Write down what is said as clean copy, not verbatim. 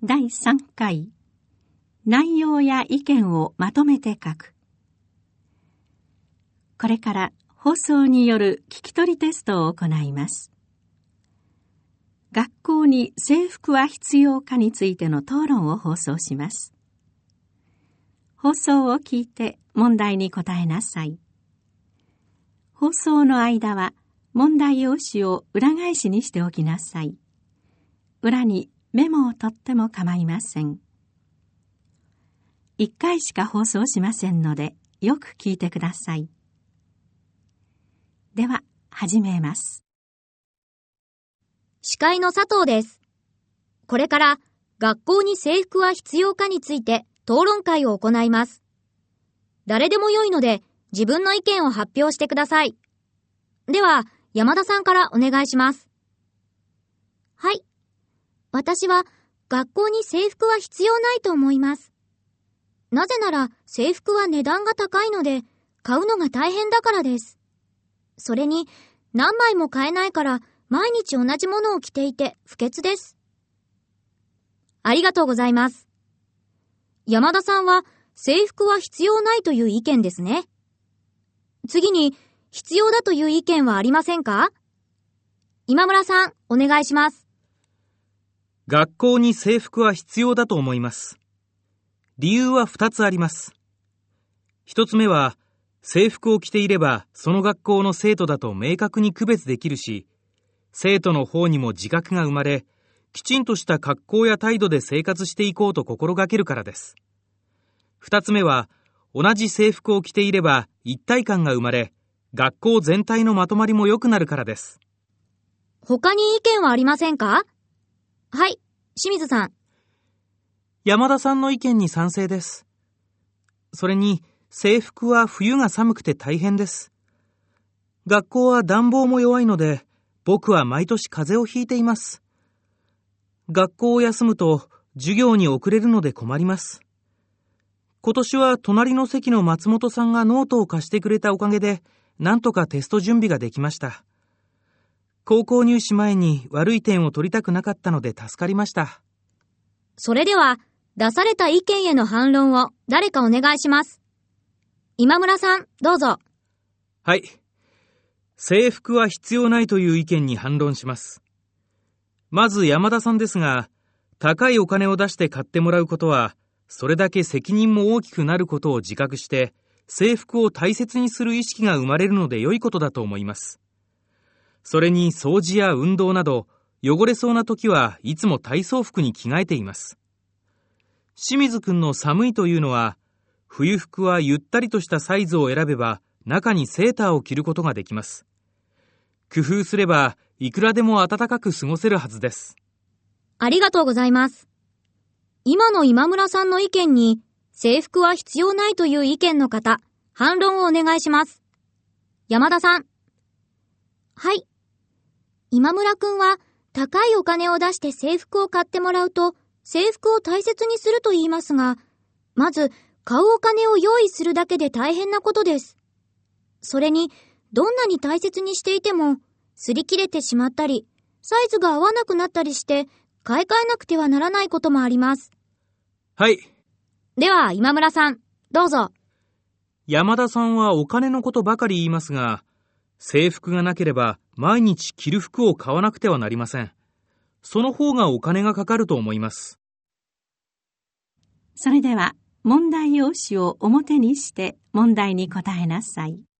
第3回内容や意見をまとめて書く。これから放送による聞き取りテストを行います。学校に制服は必要かについての討論を放送します。放送を聞いて問題に答えなさい。放送の間は問題用紙を裏返しにしておきなさい。裏にメモを取っても構いません。1回しか放送しませんので、よく聞いてください。では、始めます。 司会の佐藤です。これから学校に制服は必要かについて討論会を行います。誰でもよいので自分の意見を発表してください。では、山田さんからお願いします。 はい。私は学校に制服は必要ないと思います。なぜなら制服は値段が高いので買うのが大変だからです。それに何枚も買えないから毎日同じものを着ていて不潔です。 ありがとうございます。山田さんは制服は必要ないという意見ですね。次に必要だという意見はありませんか？今村さん、お願いします。 学校に制服は必要だと思います。理由は2つあります。1つ目は、制服を着ていればその学校の生徒だと明確に区別できるし、生徒の方にも自覚が生まれ、きちんとした格好や態度で生活していこうと心がけるからです。2つ目は、同じ制服を着ていれば一体感が生まれ、学校全体のまとまりも良くなるからです。 他に意見はありませんか？はい、清水さん。 山田さんの意見に賛成です。それに、制服は冬が寒くて大変です。学校は暖房も弱いので、僕は毎年風邪をひいています。学校を休むと授業に遅れるので困ります。今年は隣の席の松本さんがノートを貸してくれたおかげで、なんとかテスト準備ができました。高校入試前に悪い点を取りたくなかったので助かりました。 それでは、出された意見への反論を誰かお願いします。今村さん、どうぞ。 はい。制服は必要ないという意見に反論します。まず山田さんですが、高いお金を出して買ってもらうことは、それだけ責任も大きくなることを自覚して、制服を大切にする意識が生まれるので良いことだと思います。それに掃除や運動など、汚れそうな時はいつも体操服に着替えています。清水くんの寒いというのは、冬服はゆったりとしたサイズを選べば、中にセーターを着ることができます。工夫すれば、いくらでも暖かく過ごせるはずです。 ありがとうございます。今の今村さんの意見に、制服は必要ないという意見の方、反論をお願いします。山田さん。 はい。今村くんは、高いお金を出して制服を買ってもらうと、制服を大切にすると言いますが、まず、買うお金を用意するだけで大変なことです。それに、どんなに大切にしていても、擦り切れてしまったり、サイズが合わなくなったりして、買い替えなくてはならないこともあります。 はい。 では、今村さん、どうぞ。 山田さんはお金のことばかり言いますが、制服がなければ毎日着る服を買わなくてはなりません。その方がお金がかかると思います。 それでは問題用紙を表にして問題に答えなさい。